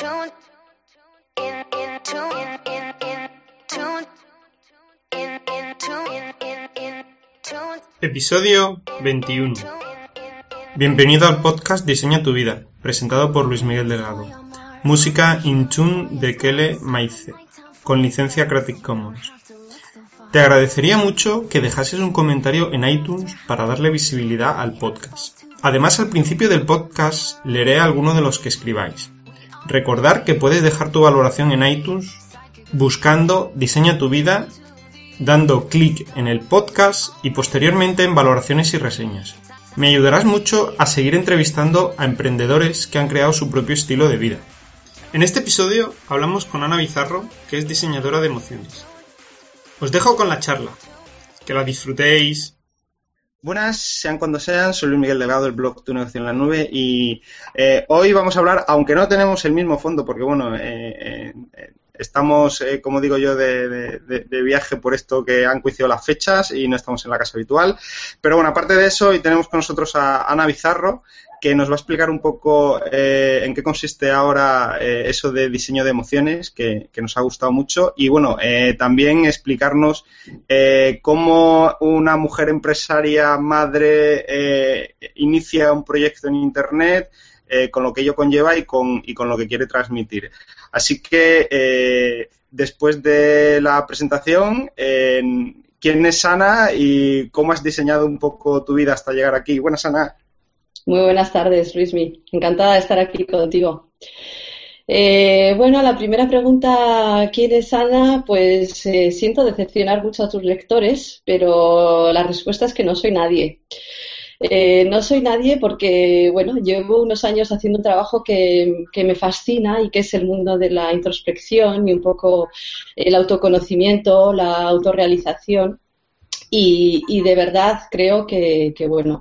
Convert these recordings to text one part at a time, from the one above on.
tune in tune in tune in tune in tune. Episodio 21. Bienvenido al podcast Diseña tu vida, presentado por Luis Miguel Delgado. Música In Tune de Kele Maize, con licencia Creative Commons. Te agradecería mucho que dejases un comentario en iTunes para darle visibilidad al podcast. Además, al principio del podcast leeré alguno de los que escribáis. Recordar que puedes dejar tu valoración en iTunes buscando Diseña tu vida, dando clic en el podcast y posteriormente en valoraciones y reseñas. Me ayudarás mucho a seguir entrevistando a emprendedores que han creado su propio estilo de vida. En este episodio hablamos con Ana Bizarro, que es diseñadora de emociones. Os dejo con la charla. Que la disfrutéis. Buenas, sean cuando sean, soy Luis Miguel Delgado del blog Tu Negocio en la Nube y hoy vamos a hablar, aunque no tenemos el mismo fondo, porque bueno, estamos, como digo yo, de viaje por esto que han coincidido las fechas y no estamos en la casa habitual, pero bueno, aparte de eso, hoy tenemos con nosotros a Ana Bizarro, que nos va a explicar un poco en qué consiste ahora eso de diseño de emociones, que nos ha gustado mucho, y bueno, también explicarnos cómo una mujer empresaria, madre, inicia un proyecto en Internet, con lo que ello conlleva y con lo que quiere transmitir. Así que, después de la presentación, ¿quién es Ana y cómo has diseñado un poco tu vida hasta llegar aquí? Buenas, Ana. Muy buenas tardes, Luismi. Encantada de estar aquí contigo. Bueno, la primera pregunta, ¿quién es Ana? Pues siento decepcionar mucho a tus lectores, pero la respuesta es que no soy nadie. No soy nadie porque, bueno, llevo unos años haciendo un trabajo que me fascina y que es el mundo de la introspección y un poco el autoconocimiento, la autorrealización. Y de verdad creo que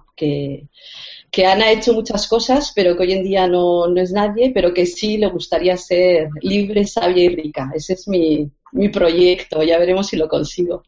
Ana ha hecho muchas cosas, pero que hoy en día no es nadie, pero que sí le gustaría ser libre, sabia y rica. Ese es mi proyecto, ya veremos si lo consigo.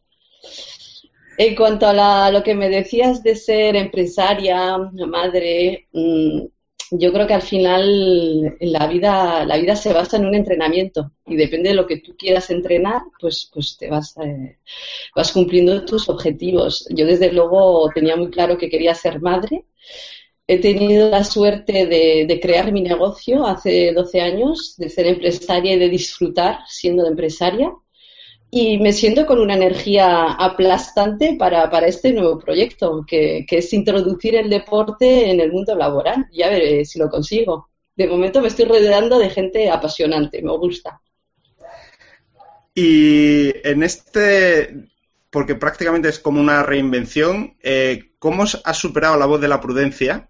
En cuanto a lo que me decías de ser empresaria, madre, yo creo que al final la vida se basa en un entrenamiento y depende de lo que tú quieras entrenar, pues te vas cumpliendo tus objetivos. Yo desde luego tenía muy claro que quería ser madre. He tenido la suerte de crear mi negocio hace 12 años, de ser empresaria y de disfrutar siendo de empresaria. Y me siento con una energía aplastante para este nuevo proyecto, que es introducir el deporte en el mundo laboral. Ya veré si lo consigo. De momento me estoy rodeando de gente apasionante, me gusta. Y en porque prácticamente es como una reinvención, ¿cómo has superado la voz de la prudencia?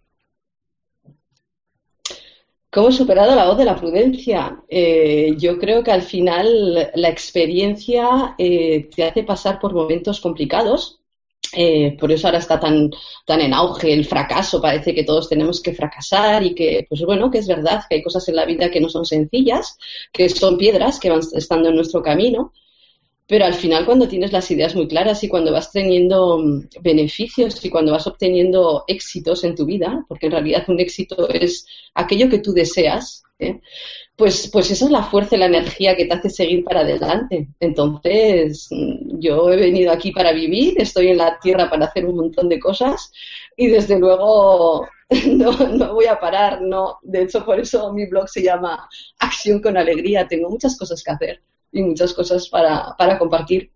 ¿Cómo he superado la voz de la prudencia? Yo creo que al final la experiencia te hace pasar por momentos complicados. Por eso ahora está tan en auge el fracaso. Parece que todos tenemos que fracasar y que, pues bueno, que es verdad que hay cosas en la vida que no son sencillas, que son piedras que van estando en nuestro camino. Pero al final, cuando tienes las ideas muy claras y cuando vas teniendo beneficios y cuando vas obteniendo éxitos en tu vida, porque en realidad un éxito es aquello que tú deseas, pues esa es la fuerza y la energía que te hace seguir para adelante. Entonces, yo he venido aquí para vivir, estoy en la tierra para hacer un montón de cosas y desde luego no voy a parar, no. De hecho, por eso mi blog se llama Acción con Alegría. Tengo muchas cosas que hacer y muchas cosas para compartir.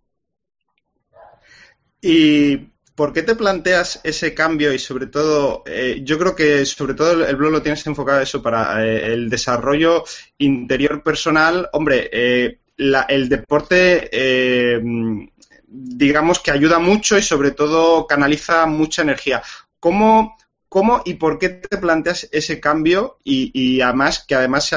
¿Y por qué te planteas ese cambio? Y sobre todo, yo creo que sobre todo el blog lo tienes enfocado a eso, para el desarrollo interior personal. Hombre, el deporte, digamos que ayuda mucho y sobre todo canaliza mucha energía. ¿Cómo y por qué te planteas ese cambio y además se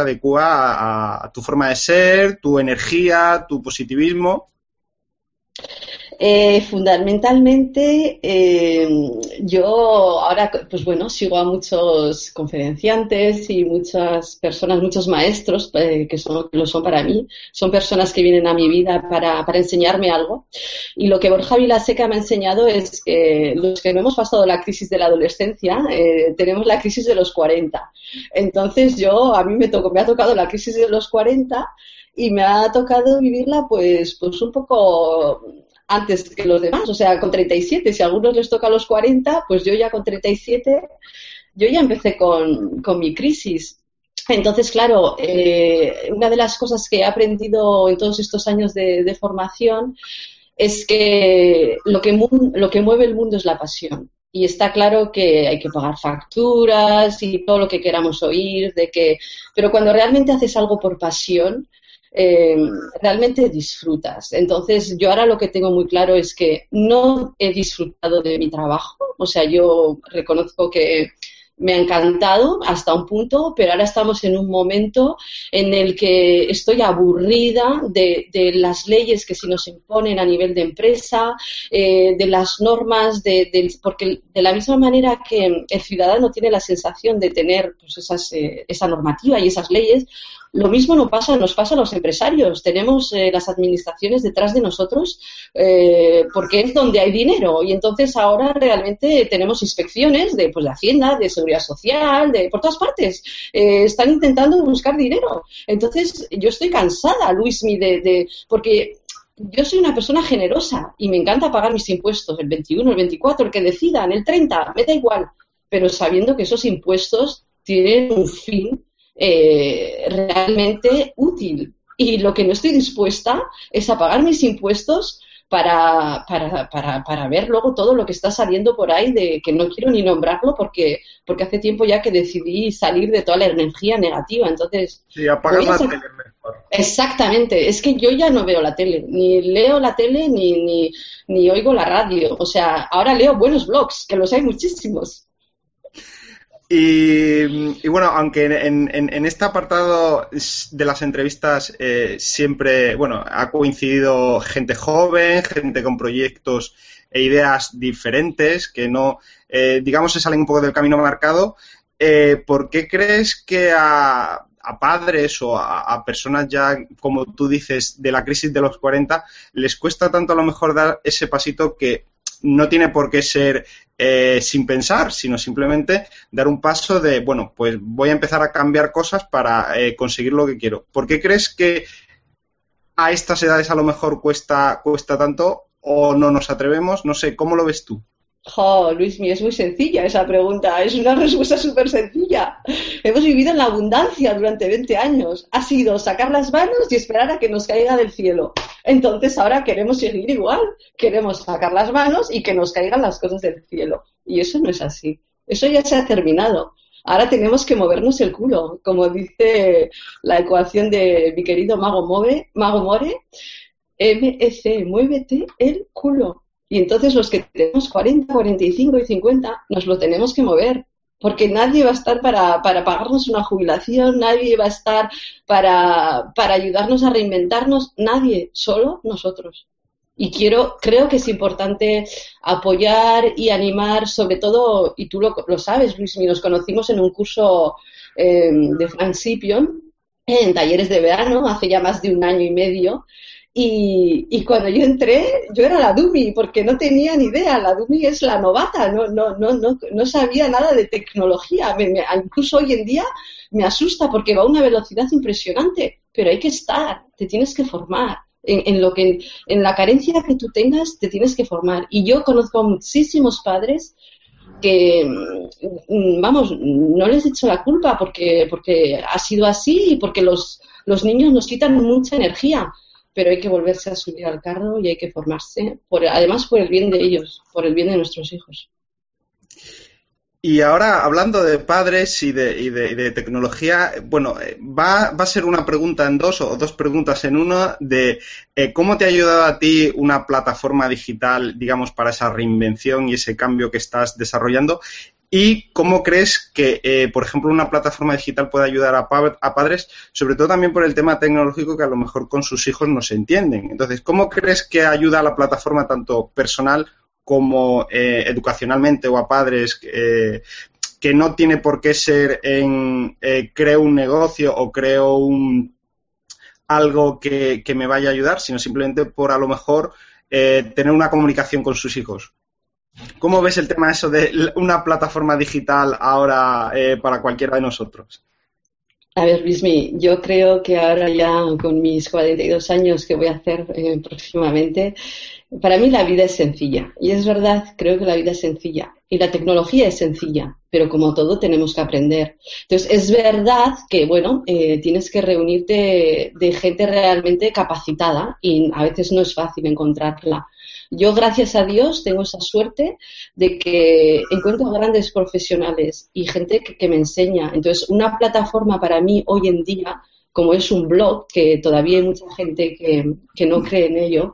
adecua a tu forma de ser, tu energía, tu positivismo? Fundamentalmente, yo ahora, pues bueno, sigo a muchos conferenciantes y muchas personas, muchos maestros que lo son para mí. Son personas que vienen a mi vida para enseñarme algo. Y lo que Borja Vilaseca me ha enseñado es que los que no hemos pasado la crisis de la adolescencia, tenemos la crisis de los 40. Entonces a mí me ha tocado la crisis de los 40 y me ha tocado vivirla pues un poco antes que los demás, o sea, con 37. Si a algunos les toca a los 40, pues yo ya con 37, yo ya empecé con mi crisis. Entonces, claro, una de las cosas que he aprendido en todos estos años de formación es que lo que mueve el mundo es la pasión. Y está claro que hay que pagar facturas y todo lo que queramos oír, pero cuando realmente haces algo por pasión, realmente disfrutas. Entonces, yo ahora lo que tengo muy claro es que no he disfrutado de mi trabajo. O sea, yo reconozco que me ha encantado hasta un punto, pero ahora estamos en un momento en el que estoy aburrida de las leyes que se nos imponen a nivel de empresa, de las normas, porque de la misma manera que el ciudadano tiene la sensación de tener pues, esa normativa y esas leyes, lo mismo nos pasa a los empresarios. Tenemos las administraciones detrás de nosotros porque es donde hay dinero. Y entonces ahora realmente tenemos inspecciones de Hacienda, de Seguridad Social, por todas partes. Están intentando buscar dinero. Entonces yo estoy cansada, Luismi, porque yo soy una persona generosa y me encanta pagar mis impuestos, el 21, el 24, el que decidan, el 30, me da igual. Pero sabiendo que esos impuestos tienen un fin realmente útil, y lo que no estoy dispuesta es a pagar mis impuestos para ver luego todo lo que está saliendo por ahí, de que no quiero ni nombrarlo porque hace tiempo ya que decidí salir de toda la energía negativa. Entonces sí, apagar la tele mejor. Exactamente, es que yo ya no veo la tele, ni leo la tele ni oigo la radio. O sea, ahora leo buenos blogs, que los hay muchísimos. Y bueno, aunque en este apartado de las entrevistas siempre, bueno, ha coincidido gente joven, gente con proyectos e ideas diferentes que no, digamos, se salen un poco del camino marcado, ¿por qué crees que a padres o a personas ya, como tú dices, de la crisis de los 40, les cuesta tanto a lo mejor dar ese pasito que no tiene por qué ser sin pensar, sino simplemente dar un paso de, bueno, pues voy a empezar a cambiar cosas para conseguir lo que quiero? ¿Por qué crees que a estas edades a lo mejor cuesta tanto o no nos atrevemos? No sé, ¿cómo lo ves tú? Luismi, es muy sencilla esa pregunta, es una respuesta súper sencilla. Hemos vivido en la abundancia durante 20 años. Ha sido sacar las manos y esperar a que nos caiga del cielo. Entonces ahora queremos seguir igual, queremos sacar las manos y que nos caigan las cosas del cielo. Y eso no es así, eso ya se ha terminado. Ahora tenemos que movernos el culo, como dice la ecuación de mi querido Mago More, MEC, muévete el culo. Y entonces los que tenemos 40, 45 y 50 nos lo tenemos que mover, porque nadie va a estar para pagarnos una jubilación, nadie va a estar para ayudarnos a reinventarnos, nadie, solo nosotros. Y creo que es importante apoyar y animar, sobre todo, y tú lo sabes, Luis, nos conocimos en un curso de Frank Scipion, en talleres de verano, hace ya más de 1 año y medio. Y cuando yo entré, yo era la dummy, porque no tenía ni idea. La dummy es la novata, no sabía nada de tecnología. Incluso hoy en día me asusta porque va a una velocidad impresionante, pero hay que estar, te tienes que formar. En la carencia que tú tengas, te tienes que formar. Y yo conozco a muchísimos padres que, vamos, no les echo la culpa porque ha sido así y porque los niños nos quitan mucha energía. Pero hay que volverse a subir al carro y hay que formarse, además por el bien de ellos, por el bien de nuestros hijos. Y ahora, hablando de padres y de tecnología, bueno, va a ser una pregunta en dos o dos preguntas en una de cómo te ha ayudado a ti una plataforma digital, digamos, para esa reinvención y ese cambio que estás desarrollando. ¿Y cómo crees que, por ejemplo, una plataforma digital puede ayudar a padres, sobre todo también por el tema tecnológico que a lo mejor con sus hijos no se entienden? Entonces, ¿cómo crees que ayuda a la plataforma tanto personal como educacionalmente o a padres que no tiene por qué ser en creo un negocio o creo algo que me vaya a ayudar, sino simplemente por a lo mejor tener una comunicación con sus hijos? ¿Cómo ves el tema eso de una plataforma digital ahora para cualquiera de nosotros? A ver, Luismi, yo creo que ahora ya con mis 42 años que voy a hacer próximamente, para mí la vida es sencilla. Y es verdad, creo que la vida es sencilla. Y la tecnología es sencilla, pero como todo tenemos que aprender. Entonces, es verdad que, bueno, tienes que reunirte de gente realmente capacitada y a veces no es fácil encontrarla. Yo, gracias a Dios, tengo esa suerte de que encuentro grandes profesionales y gente que me enseña. Entonces, una plataforma para mí hoy en día, como es un blog, que todavía hay mucha gente que no cree en ello,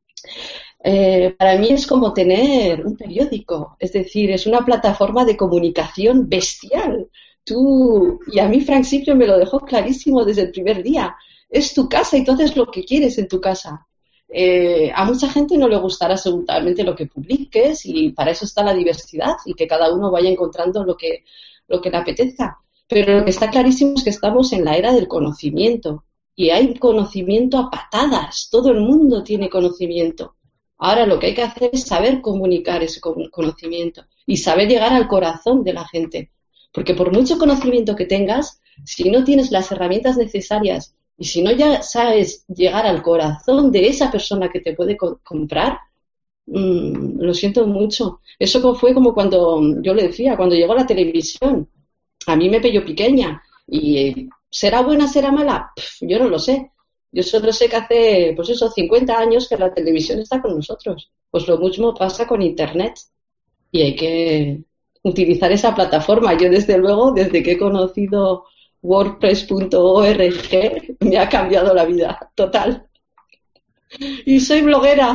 para mí es como tener un periódico. Es decir, es una plataforma de comunicación bestial. Y a mí Frank siempre me lo dejó clarísimo desde el primer día. Es tu casa y tú haces lo que quieres en tu casa. A mucha gente no le gustará absolutamente lo que publiques y para eso está la diversidad y que cada uno vaya encontrando lo que le apetezca. Pero lo que está clarísimo es que estamos en la era del conocimiento y hay conocimiento a patadas. Todo el mundo tiene conocimiento. Ahora lo que hay que hacer es saber comunicar ese conocimiento y saber llegar al corazón de la gente. Porque por mucho conocimiento que tengas, si no tienes las herramientas necesarias y si no ya sabes llegar al corazón de esa persona que te puede comprar, lo siento mucho. Eso fue como cuando, yo le decía, cuando llegó la televisión. A mí me pilló pequeña. ¿Y será buena, será mala? Yo no lo sé. Yo solo sé que hace, 50 años que la televisión está con nosotros. Pues lo mismo pasa con Internet. Y hay que utilizar esa plataforma. Yo, desde luego, desde que he conocido WordPress.org me ha cambiado la vida, total. Y soy bloguera.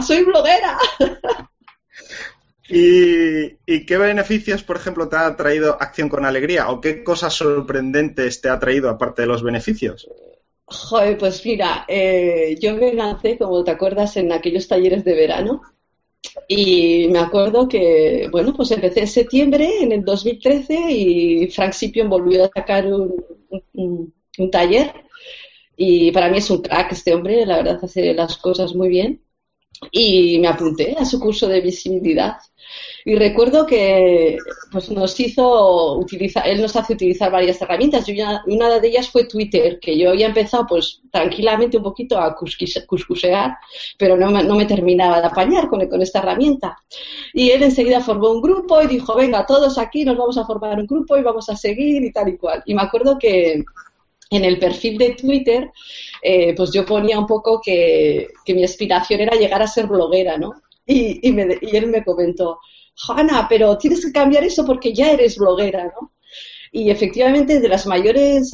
¿Y qué beneficios, por ejemplo, te ha traído Acción con Alegría? ¿O qué cosas sorprendentes te ha traído aparte de los beneficios? Joder, pues mira, yo me lancé, como te acuerdas, en aquellos talleres de verano. Y me acuerdo que, bueno, pues empecé en septiembre en el 2013 y Frank Sipion volvió a sacar un taller y para mí es un crack este hombre, la verdad hace las cosas muy bien y me apunté a su curso de visibilidad y recuerdo que pues él nos hace utilizar varias herramientas y una de ellas fue Twitter, que yo había empezado pues tranquilamente un poquito a cuscusear, pero no me terminaba de apañar con esta herramienta. Y él enseguida formó un grupo y dijo, venga, todos aquí nos vamos a formar un grupo y vamos a seguir y tal y cual. Y me acuerdo que en el perfil de Twitter pues yo ponía un poco que mi aspiración era llegar a ser bloguera, ¿no? Y él me comentó, Hanna, pero tienes que cambiar eso porque ya eres bloguera, ¿no? Y efectivamente de las mayores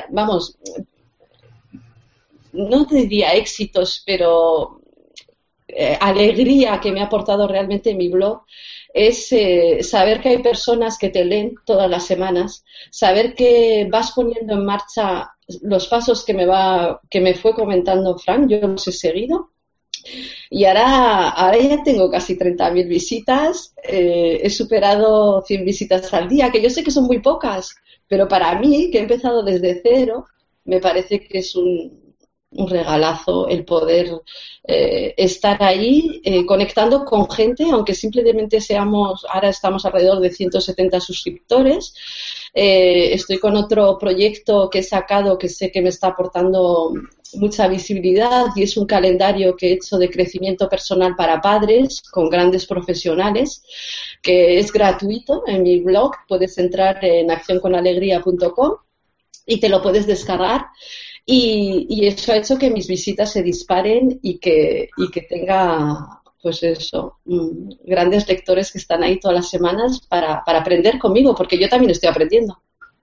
no te diría éxitos, pero alegría que me ha aportado realmente mi blog es saber que hay personas que te leen todas las semanas, saber que vas poniendo en marcha los pasos que me fue comentando Frank, yo los he seguido. Y ahora ya tengo casi 30.000 visitas, he superado 100 visitas al día, que yo sé que son muy pocas, pero para mí, que he empezado desde cero, me parece que es un regalazo el poder estar ahí conectando con gente, aunque simplemente ahora estamos alrededor de 170 suscriptores. Estoy con otro proyecto que he sacado que sé que me está aportando mucha visibilidad y es un calendario que he hecho de crecimiento personal para padres con grandes profesionales, que es gratuito en mi blog. Puedes entrar en accionconalegría.com y te lo puedes descargar. Y eso ha hecho que mis visitas se disparen y que tenga, pues eso, grandes lectores que están ahí todas las semanas para aprender conmigo, porque yo también estoy aprendiendo.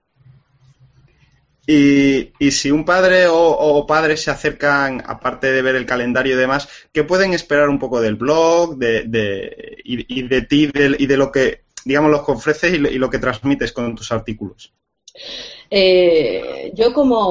Y si un padre o padres se acercan, aparte de ver el calendario y demás, ¿qué pueden esperar un poco del blog y de ti y de lo que digamos, lo que ofreces y lo que transmites con tus artículos. Yo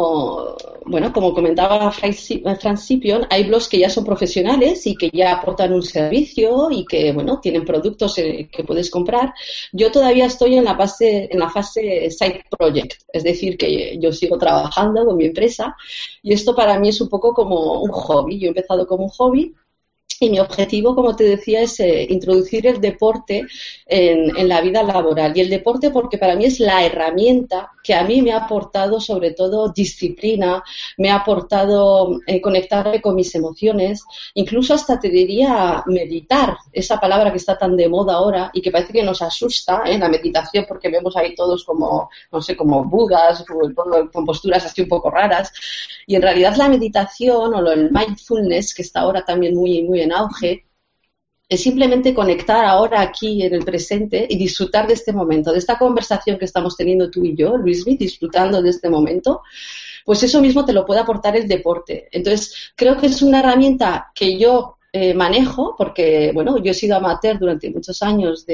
como comentaba Frank Scipion, hay blogs que ya son profesionales y que ya aportan un servicio y que, bueno, tienen productos que puedes comprar. Yo todavía estoy en la fase side project, es decir, que yo sigo trabajando con mi empresa y esto para mí es un poco como un hobby. Yo he empezado como un hobby. Y mi objetivo, como te decía, es introducir el deporte en la vida laboral. Y el deporte porque para mí es la herramienta que a mí me ha aportado sobre todo disciplina, me ha aportado conectarme con mis emociones, incluso hasta te diría meditar, esa palabra que está tan de moda ahora y que parece que nos asusta, la meditación, porque vemos ahí todos como, no sé, como budas, con posturas así un poco raras. Y en realidad la meditación o el mindfulness, que está ahora también muy, muy en auge, es simplemente conectar ahora aquí en el presente y disfrutar de este momento, de esta conversación que estamos teniendo tú y yo, Luismi, disfrutando de este momento. Pues eso mismo te lo puede aportar el deporte. Entonces, creo que es una herramienta que yo manejo porque, bueno, yo he sido amateur durante muchos años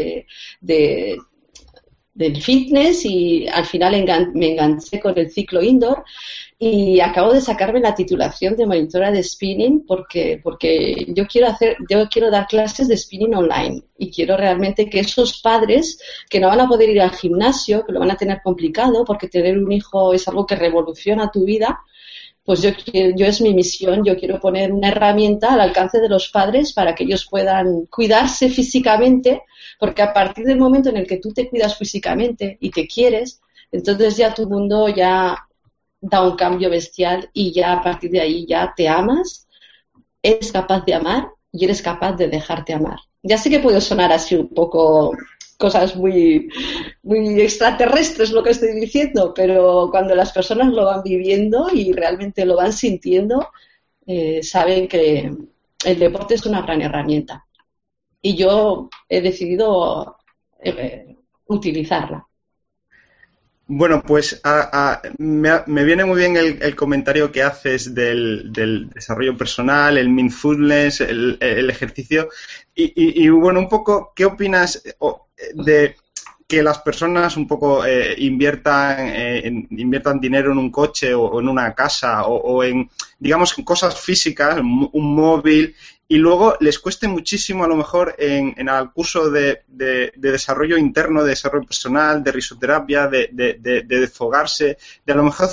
del fitness y al final me enganché con el ciclo indoor y acabo de sacarme la titulación de monitora de spinning porque yo quiero dar clases de spinning online y quiero realmente que esos padres que no van a poder ir al gimnasio, que lo van a tener complicado porque tener un hijo es algo que revoluciona tu vida, pues yo es mi misión, yo quiero poner una herramienta al alcance de los padres para que ellos puedan cuidarse físicamente, porque a partir del momento en el que tú te cuidas físicamente y te quieres, entonces ya tu mundo ya da un cambio bestial y ya a partir de ahí ya te amas, eres capaz de amar y eres capaz de dejarte amar. Ya sé que puedo sonar así un poco cosas muy, muy extraterrestres lo que estoy diciendo, pero cuando las personas lo van viviendo y realmente lo van sintiendo, saben que el deporte es una gran herramienta. Y yo he decidido utilizarla. Bueno, pues me viene muy bien el comentario que haces del desarrollo personal, el mindfulness, el ejercicio. Y bueno, un poco, ¿qué opinas de que las personas un poco inviertan dinero en un coche o en una casa o en, digamos, en cosas físicas, un móvil, y luego les cueste muchísimo a lo mejor en el curso de desarrollo interno, de desarrollo personal, de risoterapia, de desfogarse, de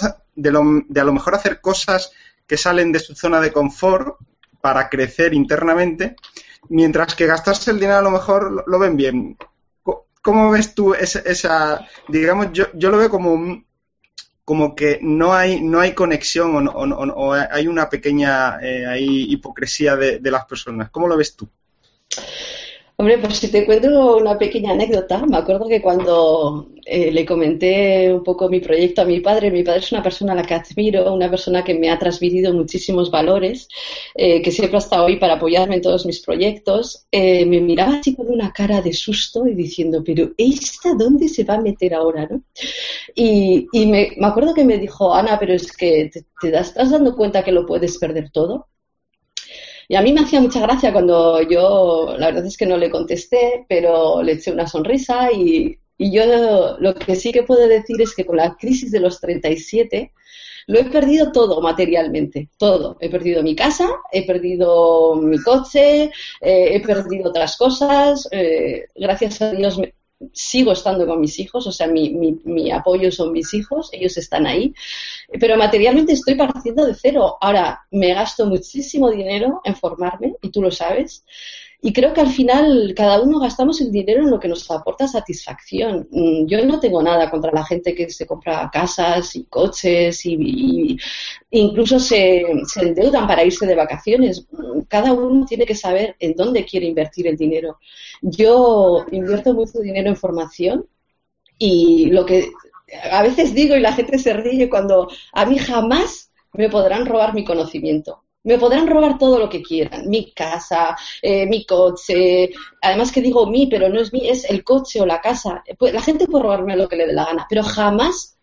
a lo mejor hacer cosas que salen de su zona de confort para crecer internamente, mientras que gastarse el dinero a lo mejor lo ven bien. ¿Cómo ves tú esa digamos, yo lo veo como que no hay conexión o hay una pequeña hipocresía de las personas? ¿Cómo lo ves tú? Hombre, pues si te cuento una pequeña anécdota, me acuerdo que cuando le comenté un poco mi proyecto a mi padre es una persona a la que admiro, una persona que me ha transmitido muchísimos valores, que siempre ha estado ahí para apoyarme en todos mis proyectos, me miraba así con una cara de susto y diciendo, pero ¿esta dónde se va a meter ahora, no? Y me acuerdo que me dijo, Ana, pero es que te estás dando cuenta que lo puedes perder todo. Y a mí me hacía mucha gracia cuando yo, la verdad es que no le contesté, pero le eché una sonrisa y yo lo que sí que puedo decir es que con la crisis de los 37 lo he perdido todo materialmente, todo. He perdido mi casa, he perdido mi coche, he perdido otras cosas. Gracias a Dios sigo estando con mis hijos, o sea, mi apoyo son mis hijos, ellos están ahí, pero materialmente estoy partiendo de cero. Ahora, me gasto muchísimo dinero en formarme, y tú lo sabes, y creo que al final cada uno gastamos el dinero en lo que nos aporta satisfacción. Yo no tengo nada contra la gente que se compra casas y coches y incluso se endeudan para irse de vacaciones. Cada uno tiene que saber en dónde quiere invertir el dinero. Yo invierto mucho dinero en formación y lo que a veces digo y la gente se ríe cuando a mí jamás me podrán robar mi conocimiento. Me podrán robar todo lo que quieran, mi casa, mi coche, además que digo pero no es es el coche o la casa. Pues la gente puede robarme lo que le dé la gana, pero jamás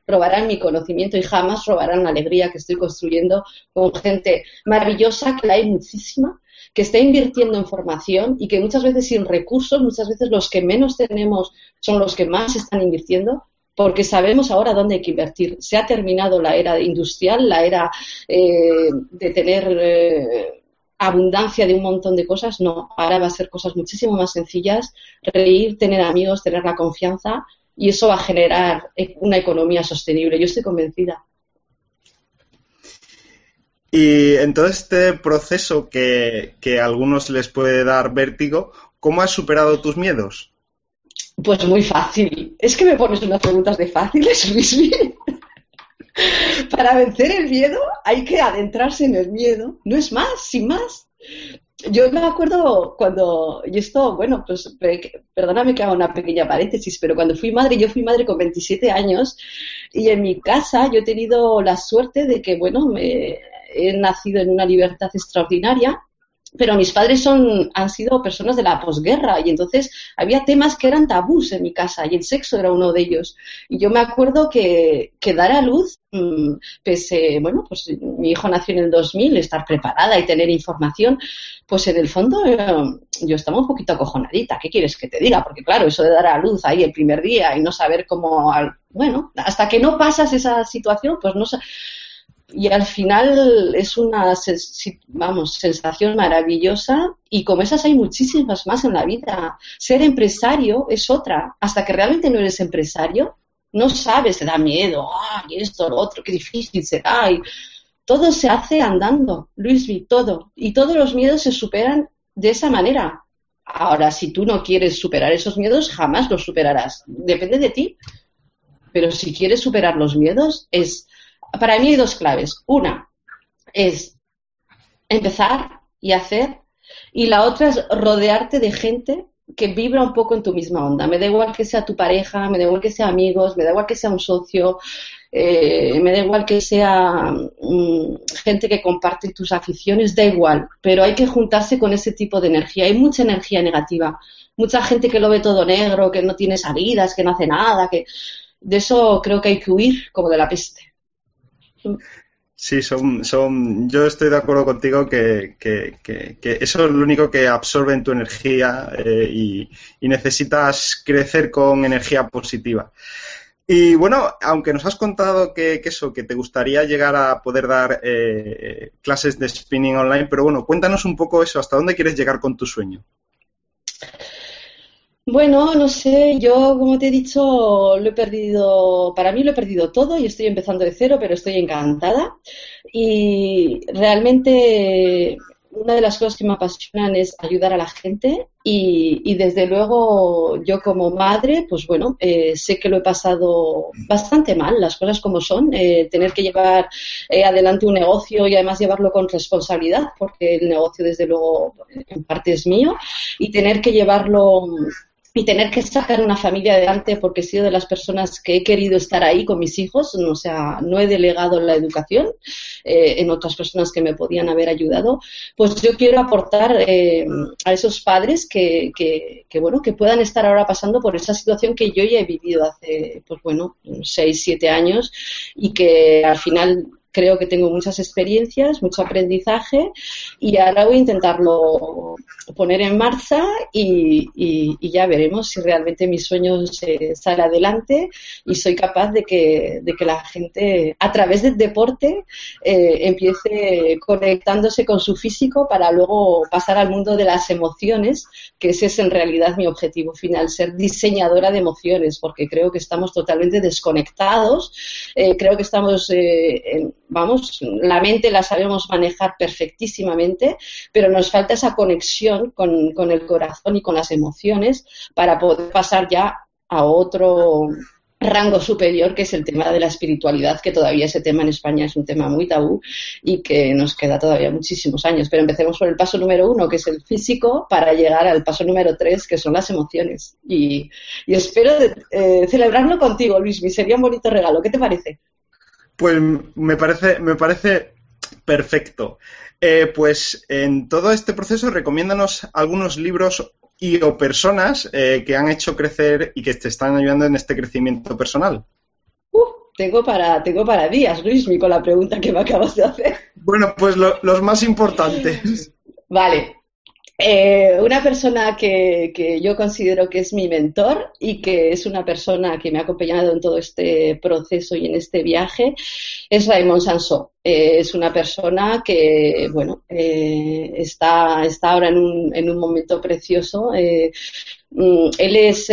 robarán mi conocimiento y jamás robarán la alegría que estoy construyendo con gente maravillosa, que la hay muchísima, que está invirtiendo en formación y que muchas veces sin recursos, muchas veces los que menos tenemos son los que más están invirtiendo, porque sabemos ahora dónde hay que invertir. Se ha terminado la era industrial, la era de tener abundancia de un montón de cosas. No, ahora va a ser cosas muchísimo más sencillas, reír, tener amigos, tener la confianza, y eso va a generar una economía sostenible. Yo estoy convencida. Y en todo este proceso que a algunos les puede dar vértigo, ¿cómo has superado tus miedos? Pues muy fácil. Es que me pones unas preguntas de fáciles, Luismi. Para vencer el miedo hay que adentrarse en el miedo. No es más, sin más. Yo me acuerdo cuando, y esto, bueno, pues perdóname que haga una pequeña paréntesis, pero cuando yo fui madre con 27 años y en mi casa yo he tenido la suerte de que, bueno, he nacido en una libertad extraordinaria, pero mis padres han sido personas de la posguerra y entonces había temas que eran tabús en mi casa y el sexo era uno de ellos. Y yo me acuerdo que dar a luz, bueno, pues mi hijo nació en el 2000, estar preparada y tener información, pues en el fondo yo estaba un poquito acojonadita. ¿Qué quieres que te diga? Porque claro, eso de dar a luz ahí el primer día y no saber cómo, bueno, hasta que no pasas esa situación, pues no sé. Y al final es una, sensación maravillosa, y como esas hay muchísimas más en la vida. Ser empresario es otra. Hasta que realmente no eres empresario, no sabes, te da miedo, y esto, lo otro, qué difícil será. Y todo se hace andando, Luismi, todo. Y todos los miedos se superan de esa manera. Ahora, si tú no quieres superar esos miedos, jamás los superarás. Depende de ti. Pero si quieres superar los miedos, para mí hay dos claves. Una es empezar y hacer, y la otra es rodearte de gente que vibra un poco en tu misma onda. Me da igual que sea tu pareja, me da igual que sea amigos, me da igual que sea un socio, me da igual que sea gente que comparte tus aficiones, da igual, pero hay que juntarse con ese tipo de energía. Hay mucha energía negativa, mucha gente que lo ve todo negro, que no tiene salidas, que no hace nada, que de eso creo que hay que huir como de la peste. Sí, yo estoy de acuerdo contigo que eso es lo único que absorbe en tu energía, y necesitas crecer con energía positiva. Y bueno, aunque nos has contado que te gustaría llegar a poder dar clases de spinning online, pero bueno, cuéntanos un poco eso, ¿hasta dónde quieres llegar con tu sueño? Bueno, no sé, yo como te he dicho, para mí lo he perdido todo y estoy empezando de cero, pero estoy encantada. Y realmente una de las cosas que me apasionan es ayudar a la gente, y desde luego yo como madre, pues bueno, sé que lo he pasado bastante mal, las cosas como son, tener que llevar adelante un negocio y además llevarlo con responsabilidad, porque el negocio desde luego en parte es mío, y tener que llevarlo y tener que sacar una familia adelante, porque he sido de las personas que he querido estar ahí con mis hijos, o sea, no he delegado la educación en otras personas que me podían haber ayudado. Pues yo quiero aportar a esos padres que bueno, que puedan estar ahora pasando por esa situación que yo ya he vivido hace, pues bueno, 6, 7 años, y que al final creo que tengo muchas experiencias, mucho aprendizaje, y ahora voy a intentarlo poner en marcha y ya veremos si realmente mi sueño sale adelante y soy capaz de que la gente, a través del deporte, empiece conectándose con su físico para luego pasar al mundo de las emociones, que ese es en realidad mi objetivo final, ser diseñadora de emociones, porque creo que estamos totalmente desconectados, creo que estamos la mente la sabemos manejar perfectísimamente, pero nos falta esa conexión con el corazón y con las emociones para poder pasar ya a otro rango superior, que es el tema de la espiritualidad, que todavía ese tema en España es un tema muy tabú y que nos queda todavía muchísimos años. Pero empecemos por el paso número 1, que es el físico, para llegar al paso número 3, que son las emociones. Y espero celebrarlo contigo, Luis. Sería un bonito regalo. ¿Qué te parece? Pues me parece perfecto. Pues en todo este proceso, recomiéndanos algunos libros o personas que han hecho crecer y que te están ayudando en este crecimiento personal. tengo para días, Luismi, con la pregunta que me acabas de hacer. Bueno, pues los más importantes. Vale. Una persona que yo considero que es mi mentor y que es una persona que me ha acompañado en todo este proceso y en este viaje es Raymond Sansó. Es una persona que, bueno, está ahora en un momento precioso. Él es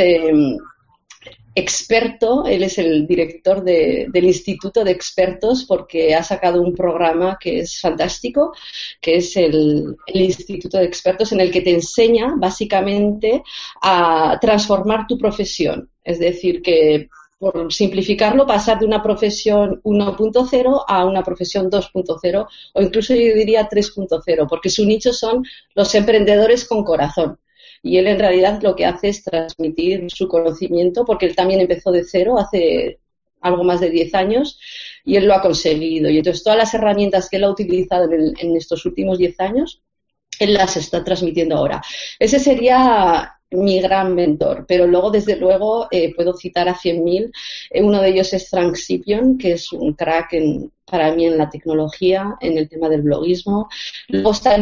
experto, él es el director del Instituto de Expertos porque ha sacado un programa que es fantástico, que es el Instituto de Expertos en el que te enseña básicamente a transformar tu profesión. Es decir, que por simplificarlo, pasar de una profesión 1.0 a una profesión 2.0 o incluso yo diría 3.0, porque su nicho son los emprendedores con corazón. Y él en realidad lo que hace es transmitir su conocimiento, porque él también empezó de cero hace algo más de 10 años y él lo ha conseguido. Y entonces todas las herramientas que él ha utilizado en estos últimos 10 años, él las está transmitiendo ahora. Ese sería mi gran mentor, pero luego, desde luego, puedo citar a 100.000. Uno de ellos es Frank Scipion, que es un crack para mí en la tecnología, en el tema del bloguismo. Luego está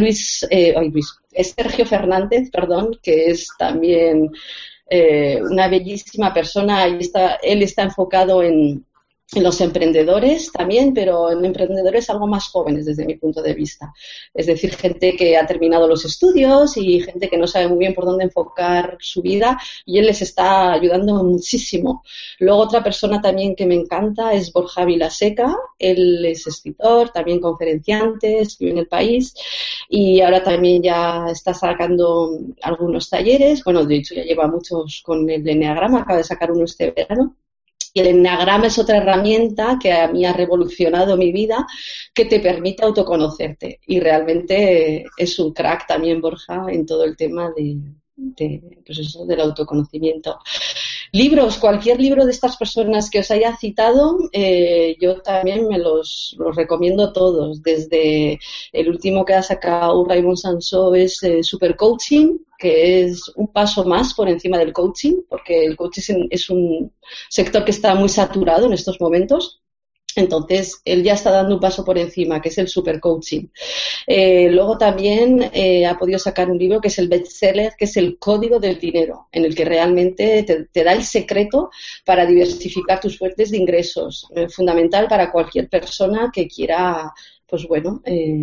es Sergio Fernández, perdón, que es también una bellísima persona. Él está enfocado en los emprendedores también, pero en emprendedores algo más jóvenes desde mi punto de vista. Es decir, gente que ha terminado los estudios y gente que no sabe muy bien por dónde enfocar su vida y él les está ayudando muchísimo. Luego otra persona también que me encanta es Borja Vilaseca. Él es escritor, también conferenciante, escribe en El País y ahora también ya está sacando algunos talleres. Bueno, de hecho ya lleva muchos con el Eneagrama, acaba de sacar uno este verano. Y el Eneagrama es otra herramienta que a mí ha revolucionado mi vida, que te permite autoconocerte. Y realmente es un crack también, Borja, en todo el tema pues eso, del autoconocimiento. Libros, cualquier libro de estas personas que os haya citado, yo también me los recomiendo todos. Desde el último que ha sacado Raymond Sansó es Super Coaching, que es un paso más por encima del coaching, porque el coaching es un sector que está muy saturado en estos momentos. Entonces, él ya está dando un paso por encima, que es el super coaching. Luego también ha podido sacar un libro que es el bestseller, que es el Código del Dinero, en el que realmente te da el secreto para diversificar tus fuentes de ingresos. Fundamental para cualquier persona que quiera, pues bueno,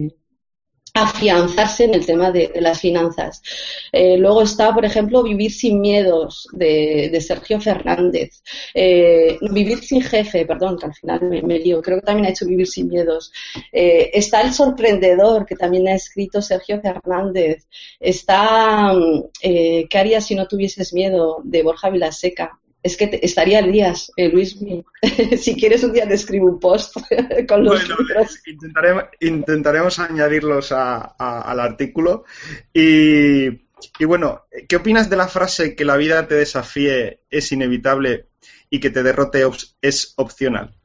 afianzarse en el tema de las finanzas. Luego está, por ejemplo, Vivir sin miedos, de Sergio Fernández. Vivir sin jefe, perdón, que al final me lío. Creo que también ha hecho Vivir sin miedos. Está El sorprendedor, que también ha escrito Sergio Fernández. Está ¿Qué harías si no tuvieses miedo?, de Borja Vilaseca. Es que estaría al día, Luis. Si quieres un día te escribo un post con los libros. Intentaremos añadirlos al artículo. Y bueno, ¿qué opinas de la frase que la vida te desafíe es inevitable y que te derrote es opcional?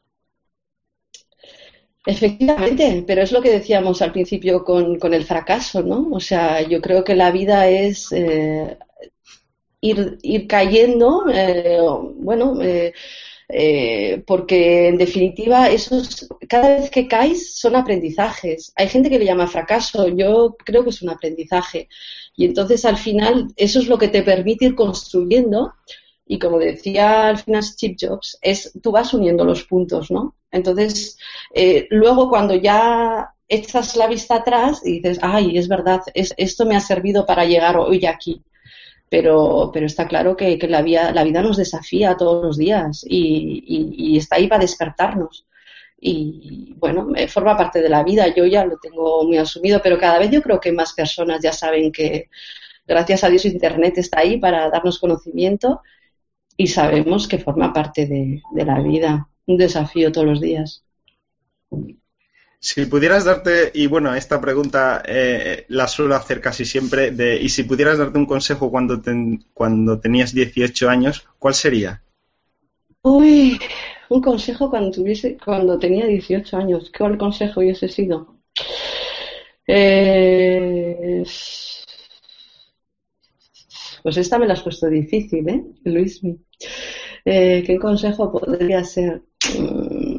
Efectivamente, pero es lo que decíamos al principio con el fracaso, ¿no? O sea, yo creo que la vida es ir cayendo, porque en definitiva cada vez que caes son aprendizajes. Hay gente que le llama fracaso, yo creo que es un aprendizaje. Y entonces al final eso es lo que te permite ir construyendo. Y como decía al final Steve Jobs, tú vas uniendo los puntos, ¿no? Entonces, luego cuando ya echas la vista atrás y dices, ay, es verdad, esto me ha servido para llegar hoy aquí. Pero está claro que la vida nos desafía todos los días y está ahí para despertarnos. Y bueno, forma parte de la vida, yo ya lo tengo muy asumido, pero cada vez yo creo que más personas ya saben que gracias a Dios Internet está ahí para darnos conocimiento y sabemos que forma parte de la vida, un desafío todos los días. Si pudieras darte, y bueno, esta pregunta la suelo hacer casi siempre, y si pudieras darte un consejo cuando tenías 18 años, ¿cuál sería? Uy, un consejo cuando tenía 18 años. ¿Cuál consejo hubiese sido? Pues esta me la has puesto difícil, Luismi. ¿Qué consejo podría ser?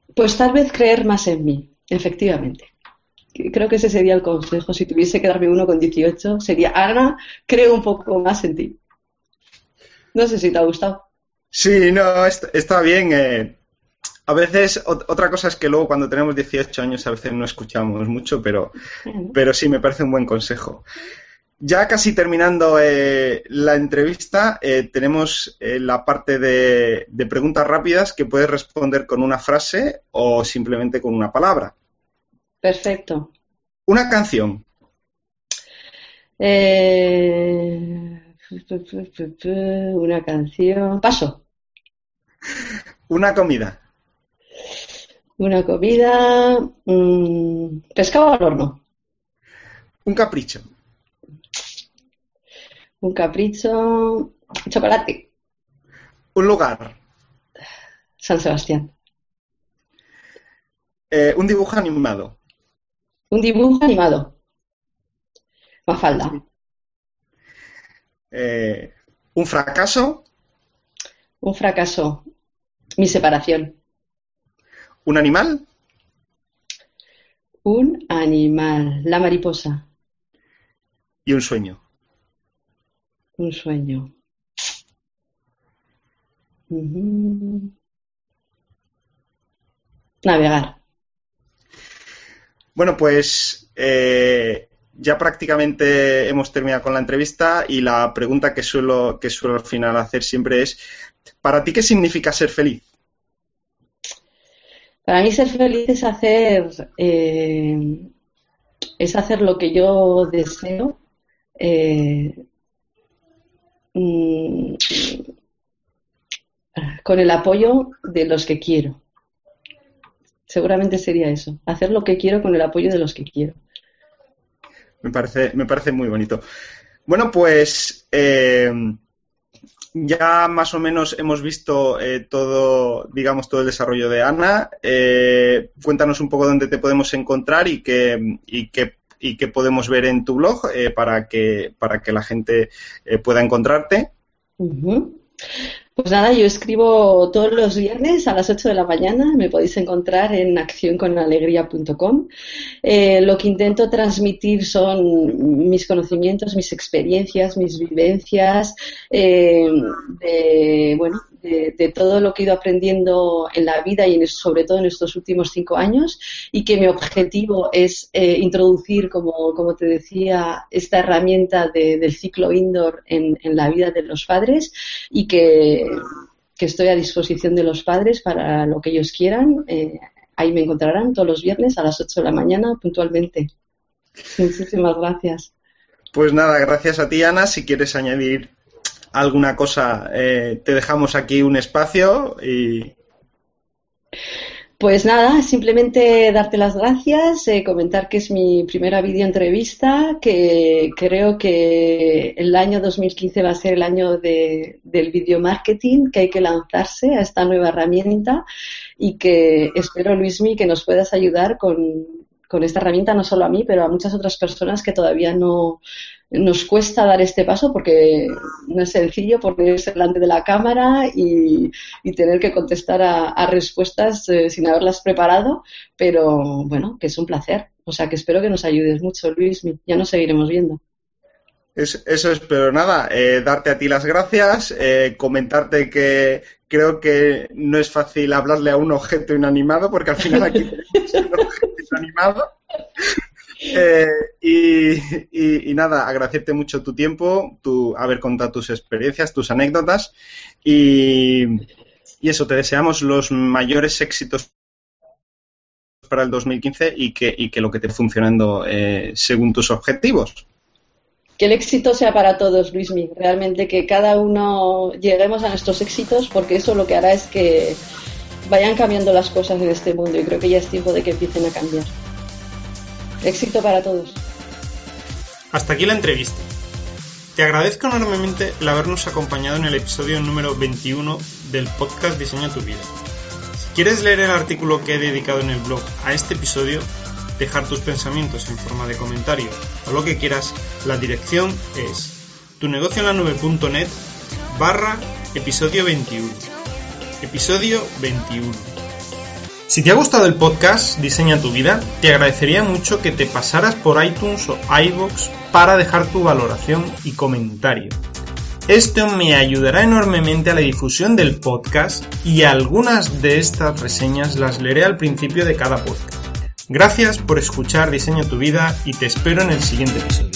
Pues tal vez creer más en mí, efectivamente. Creo que ese sería el consejo. Si tuviese que darme uno con 18, sería: Ana, creo un poco más en ti. No sé si te ha gustado. Sí, no, está bien. A veces, otra cosa es que luego cuando tenemos 18 años a veces no escuchamos mucho, pero sí, me parece un buen consejo. Ya casi terminando la entrevista, tenemos la parte de preguntas rápidas que puedes responder con una frase o simplemente con una palabra. Perfecto. Una canción, Una canción. Paso. una comida, Una comida. Pescado al horno. un capricho, Un capricho. Chocolate. un lugar, San Sebastián. un dibujo animado, Un dibujo animado. Mafalda. un fracaso, Un fracaso. Mi separación. un animal Un animal. La mariposa. y un sueño. Un sueño. Ujú. Navegar. Bueno, pues ya prácticamente hemos terminado con la entrevista y la pregunta que suelo al final hacer siempre es, ¿para ti qué significa ser feliz? Para mí ser feliz es hacer lo que yo deseo, mm, con el apoyo de los que quiero. Seguramente sería eso, hacer lo que quiero con el apoyo de los que quiero. Me parece muy bonito. Bueno, pues ya más o menos hemos visto todo el desarrollo de Ana. Cuéntanos un poco dónde te podemos encontrar y qué podemos ver en tu blog para que la gente pueda encontrarte. Uh-huh. Pues nada, yo escribo todos los viernes a las 8 de la mañana, me podéis encontrar en accionconalegría.com. Lo que intento transmitir son mis conocimientos, mis experiencias, mis vivencias, de todo lo que he ido aprendiendo en la vida y sobre todo en estos últimos 5 años, y que mi objetivo es introducir, como te decía, esta herramienta del ciclo indoor en la vida de los padres, y que estoy a disposición de los padres para lo que ellos quieran. Ahí me encontrarán todos los viernes a las 8 de la mañana puntualmente. Muchísimas gracias. Pues nada, gracias a ti, Ana. Si quieres añadir alguna cosa, te dejamos aquí un espacio y... Pues nada, simplemente darte las gracias, comentar que es mi primera videoentrevista, que creo que el año 2015 va a ser el año del video marketing, que hay que lanzarse a esta nueva herramienta, y que espero, Luismi, que nos puedas ayudar con esta herramienta, no solo a mí, pero a muchas otras personas que todavía no nos cuesta dar este paso, porque no es sencillo ponerse delante de la cámara y tener que contestar a respuestas sin haberlas preparado, pero bueno, que es un placer. O sea, que espero que nos ayudes mucho, Luis. Ya nos seguiremos viendo. Eso espero. Nada, darte a ti las gracias, comentarte que creo que no es fácil hablarle a un objeto inanimado, porque al final aquí tenemos un objeto inanimado. Y nada, agradecerte mucho tu tiempo, haber contado tus experiencias, tus anécdotas, y eso, te deseamos los mayores éxitos para el 2015 y que lo que te esté funcionando según tus objetivos. Que el éxito sea para todos, Luismi. Realmente que cada uno lleguemos a nuestros éxitos, porque eso lo que hará es que vayan cambiando las cosas en este mundo, y creo que ya es tiempo de que empiecen a cambiar. Éxito para todos. Hasta aquí la entrevista. Te agradezco enormemente el habernos acompañado en el episodio número 21 del podcast Diseña tu vida. Si quieres leer el artículo que he dedicado en el blog a este episodio, dejar tus pensamientos en forma de comentario o lo que quieras, la dirección es tunegocioenlanube.net/episodio 21. Episodio 21. Si te ha gustado el podcast Diseña tu vida, te agradecería mucho que te pasaras por iTunes o iVoox para dejar tu valoración y comentario. Esto me ayudará enormemente a la difusión del podcast y algunas de estas reseñas las leeré al principio de cada podcast. Gracias por escuchar Diseña tu vida y te espero en el siguiente episodio.